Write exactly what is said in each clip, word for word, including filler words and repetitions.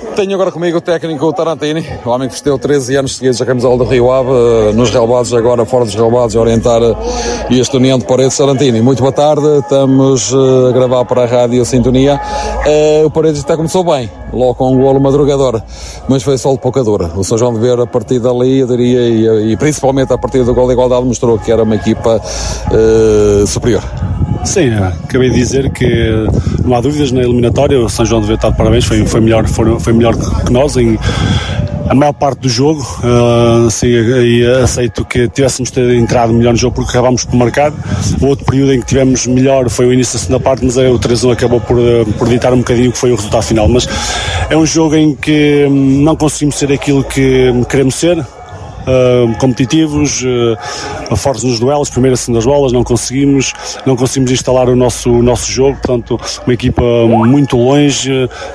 Tenho agora comigo o técnico Tarantini, o homem que vestiu treze anos seguidos a camisola do Rio Ave, nos relevados, agora fora dos relevados, a orientar este União de Paredes. Tarantini, muito boa tarde, estamos a gravar para a Rádio Sintonia. O Paredes até começou bem, logo com um golo madrugador, mas foi só de pouca dura. O São João de Ver, a partir dali, eu diria, e, e principalmente a partir do gol de igualdade, mostrou que era uma equipa uh, superior. Sim, acabei de dizer que não há dúvidas na eliminatória, o São João de Ver está de parabéns, foi, foi, melhor, foi, foi melhor que nós em a maior parte do jogo, uh, sim, e aceito que tivéssemos ter entrado melhor no jogo porque acabámos por marcar. O outro período em que tivemos melhor foi o início da segunda parte, mas o três a um acabou por, por ditar um bocadinho o que foi o resultado final. Mas é um jogo em que não conseguimos ser aquilo que queremos ser. Uh, competitivos, uh, fortes nos duelos, primeira e segunda bolas, não conseguimos, não conseguimos instalar o nosso, o nosso jogo, portanto, uma equipa muito longe,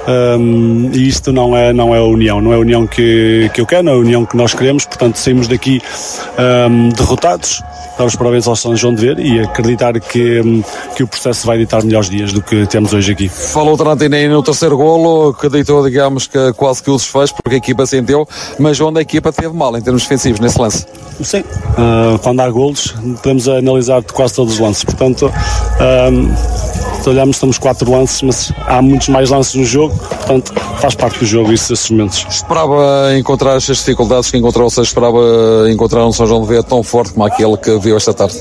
um, e isto não é, não é a união, não é a união que, que eu quero, não é a união que nós queremos, portanto, saímos daqui um, derrotados. Dar os parabéns ao São João de Ver e acreditar que, que o processo vai ditar melhores dias do que temos hoje aqui. Falou o Tarantini no terceiro golo, que deitou, digamos, que quase que o desfez, porque a equipa sentiu, mas onde a equipa teve mal em termos defensivos nesse lance? Sim, uh, quando há golos podemos analisar quase todos os lances, portanto um, se olharmos estamos quatro lances, mas há muitos mais lances no jogo, portanto faz parte do jogo isso, esses momentos. Esperava encontrar estas dificuldades que encontrou, ou esperava encontrar um São João de Ver tão forte como aquele que viu esta tarde?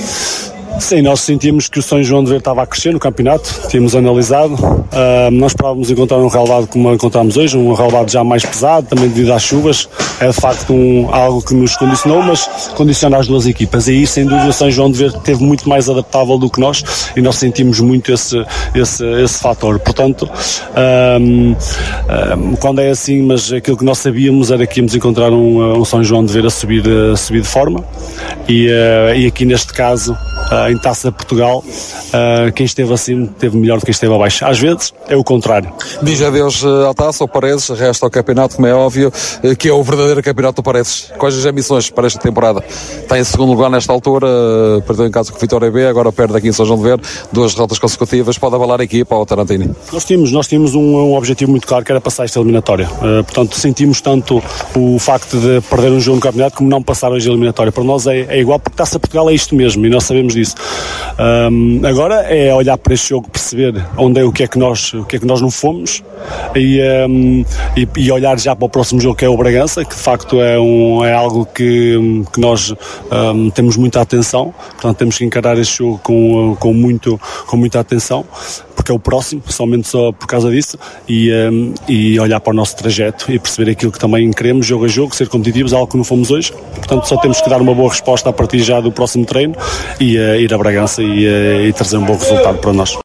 Sim, nós sentimos que o São João de Ver estava a crescer no campeonato, tínhamos analisado, uh, nós esperávamos encontrar um relevado como encontramos hoje, um relevado já mais pesado, também devido às chuvas, é de facto um, algo que nos condicionou, mas condiciona as duas equipas, e aí sem dúvida o São João de Ver esteve muito mais adaptável do que nós, e nós sentimos muito esse, esse, esse fator, portanto, um, um, quando é assim, mas aquilo que nós sabíamos era que íamos encontrar um, um São João de Ver a subir, a subir de forma, e, uh, e aqui neste caso, Uh, em Taça de Portugal, uh, quem esteve acima teve melhor do que quem esteve abaixo. Às vezes é o contrário. Diz adeus à Taça, ao Paredes, resta ao campeonato, como é óbvio, que é o verdadeiro campeonato do Paredes. Quais as ambições para esta temporada? Está em segundo lugar nesta altura, perdeu em casa com o Vitória B, agora perde aqui em São João de Ver, duas derrotas consecutivas, pode abalar a equipa ao Tarantini? Nós tínhamos, nós tínhamos um, um objetivo muito claro, que era passar esta eliminatória. Uh, portanto, sentimos tanto o facto de perder um jogo no campeonato como não passar hoje a eliminatória. Para nós é, é igual, porque Taça de Portugal é isto mesmo, e nós sabemos disso. Um, agora é olhar para este jogo, perceber onde é, o que é que nós, o que é que nós não fomos, e, um, e, e olhar já para o próximo jogo, que é o Bragança, que de facto é, um, é algo que, que nós um, temos muita atenção, portanto temos que encarar este jogo com, com, muito, com muita atenção, porque é o próximo, somente só por causa disso, e, um, e olhar para o nosso trajeto e perceber aquilo que também queremos, jogo a jogo, ser competitivos, algo que não fomos hoje, portanto só temos que dar uma boa resposta a partir já do próximo treino e uh, ir a Bragança e, uh, e trazer um bom resultado para nós.